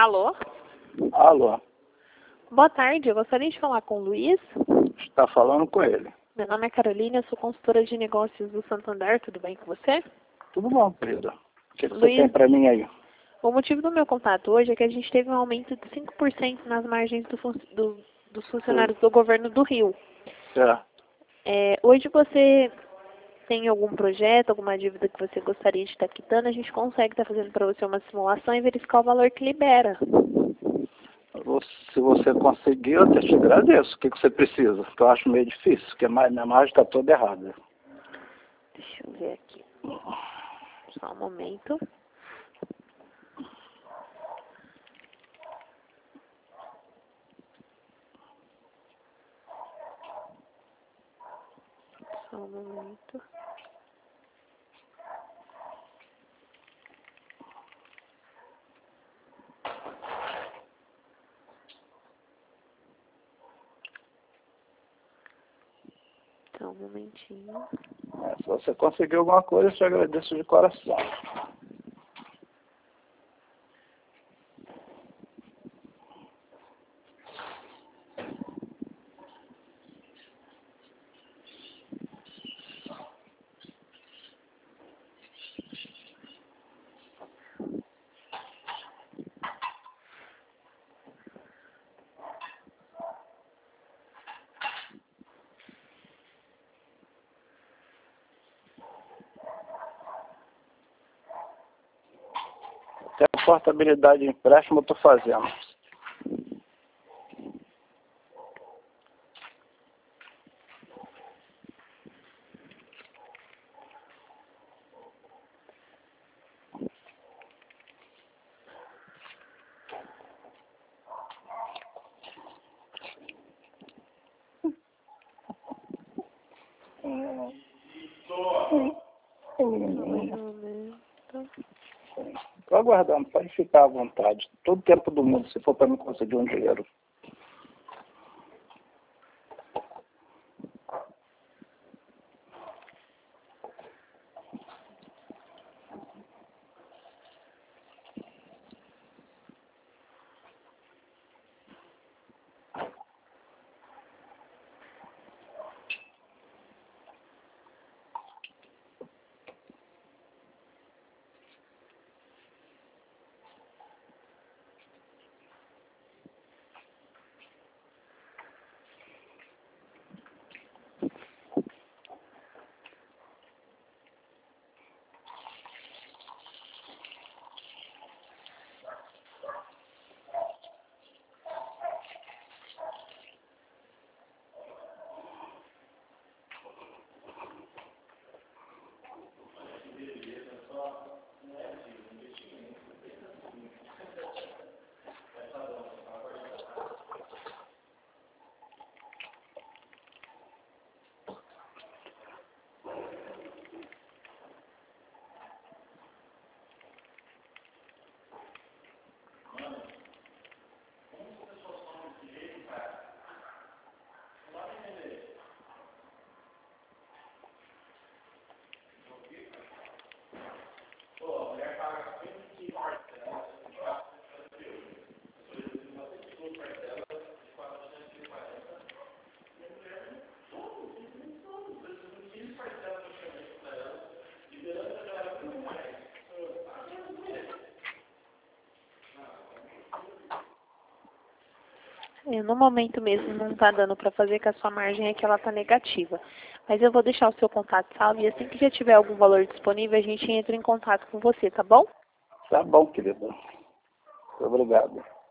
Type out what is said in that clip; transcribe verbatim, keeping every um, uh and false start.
Alô? Alô, Boa tarde, eu gostaria de falar com o Luiz. está falando com ele. Meu nome é Carolina, eu sou consultora de negócios do Santander, tudo bem com você? Tudo bom, querido? O que, que você Luiz, tem para mim aí? o motivo do meu contato hoje é que a gente teve um aumento de cinco por cento nas margens do fun- do- dos funcionários do governo do Rio. É, É, hoje você tem algum projeto, alguma dívida que você gostaria de estar quitando, a gente consegue estar fazendo para você uma simulação e verificar o valor que libera. você- se você conseguir, eu até te agradeço. O que, que você precisa? Que eu acho meio difícil, porque a ma- minha margem está toda errada. Deixa eu ver aqui. Só um momento. Só um momento. Só um momentinho. É, se você conseguir alguma coisa, eu te agradeço de coração. Até a portabilidade de empréstimo eu estou fazendo. Só mais um momento. Estou aguardando, pode ficar à vontade. Todo tempo do mundo, se for para me conseguir um dinheiro. É, no momento mesmo não está dando para fazer, que a sua margem é que ela está negativa. Mas eu vou deixar o seu contato salvo e assim que já tiver algum valor disponível, a gente entra em contato com você, tá bom? Tá bom, querido. Muito obrigado.